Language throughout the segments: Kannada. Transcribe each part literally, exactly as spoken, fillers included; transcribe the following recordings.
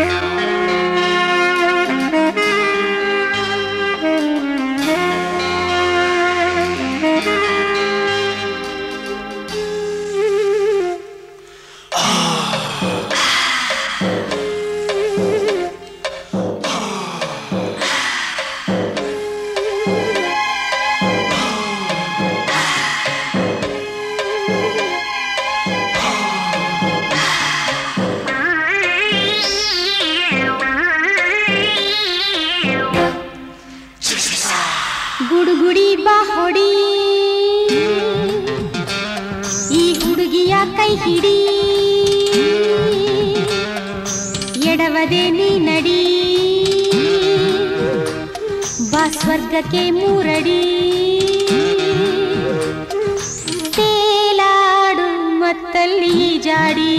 ಗುಡುಗುಡಿ ಬಾಹೊಡಿ ಈ ಹುಡುಗಿಯ ಕೈ ಹಿಡಿ ಎಡವದೆ ನೀ ನಡಿ ಬಾ ಸ್ವರ್ಗಕ್ಕೆ ಮೂರಡಿ ತೇಲಾಡು ಮತ್ತಲ್ಲಿ ಜಾಡಿ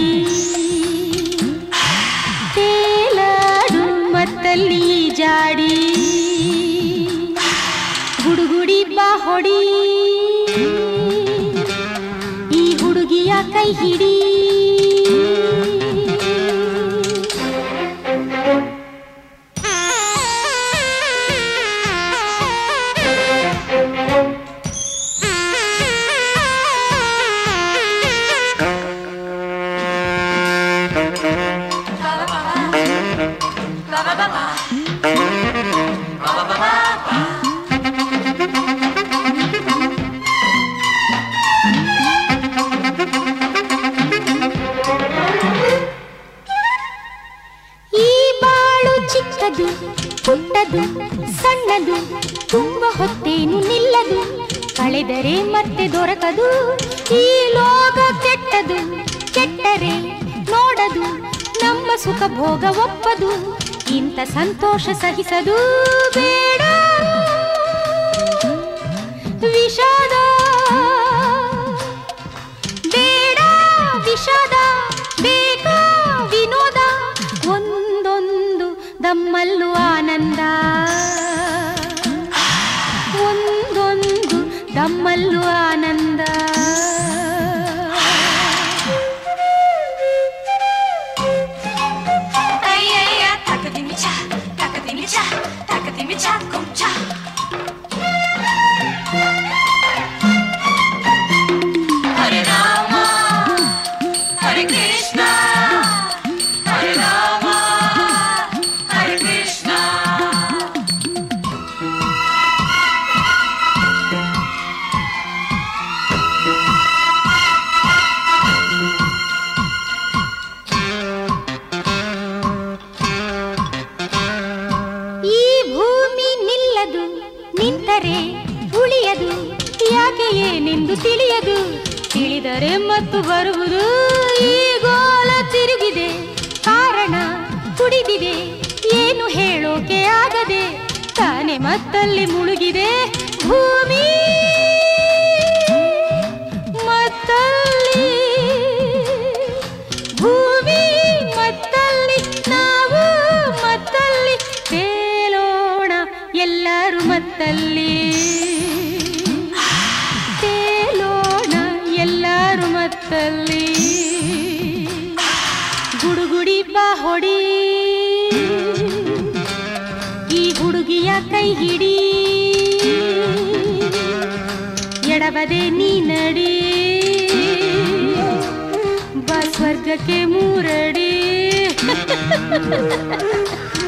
ತೇಲಾಡು ಮತ್ತಲ್ಲಿ ಜಾಡಿ ಗುಡುಗುಡಿ ಬಾಹೊಡಿ ಈ ಹುಡುಗಿಯ ಕೈ ಹಿಡಿ ಚಿಕ್ಕದು ಪುಟ್ಟದು ಸಣ್ಣದು ತುಂಬ ಹೊತ್ತೇನು ನಿಲ್ಲದು ಕಳೆದರೆ ಮತ್ತೆ ದೊರಕದು ಈ ಲೋಕ ಕೆಟ್ಟದು ಕೆಟ್ಟರೆ ನೋಡದು ನಮ್ಮ ಸುಖ ಭೋಗ ಒಪ್ಪದು ಇಂಥ ಸಂತೋಷ ಸಹಿಸದು ಬೇಡ ವಿಷಾದ ಬೇಡ ವಿಷಾದ ಬೇಕಾ ವಿನೋದ ಒಂದೊಂದು ದಮ್ಮಲ್ಲು ಆನಂದ ಒಂದೊಂದು ದಮ್ಮಲ್ಲು ಆನಂದ ಅಯ್ಯಯ್ಯ ತಕದಿಮಿಚ ತಕದಿಮಿಚ ತಕದಿಮಿಚ ಕುಂಚ ಹರೇ ರಾಮ ಹರೇ ಕೃಷ್ಣ ಹರೇ ರಾಮ ಹರೇ ಕೃಷ್ಣ ಈ ಭೂಮಿ ನಿಲ್ಲದು ನಿಂತರೆ ಉಳಿಯದು ಯಾಕೆ ಏನೆಂದು ತಿಳಿಯದು ತಿಳಿದರೆ ಮತ್ತು ಬರುವುದು ಈ ಗೋಲ ತಿರುಗಿದೆ ಕಾರಣ ಕುಡಿದಿದೆ ಏನು ಹೇಳೋಕೆ ಆಗದೆ ತಾನೆ ಮತ್ತಲ್ಲಿ ಮುಳುಗಿದೆ ಭೂಮಿ ಮತ್ತಲ್ಲಿ ಭೂಮಿ ಮತ್ತಲ್ಲಿ ನಾವು ಮತ್ತಲ್ಲಿ ತೇಲೋಣ ಎಲ್ಲರೂ ಮತ್ತಲ್ಲಿ ತೇಲೋಣ ಎಲ್ಲರೂ ಮತ್ತಲ್ಲಿ ಗುಡುಗುಡಿ ಬಾಹೊಡಿ ಈ ಹುಡುಗಿಯ ಕೈ ಹಿಡಿ ಎಡವದೆ ನೀ ನಡಿ ಬಾ ಸ್ವರ್ಗಕ್ಕೆ ಮೂರಡಿ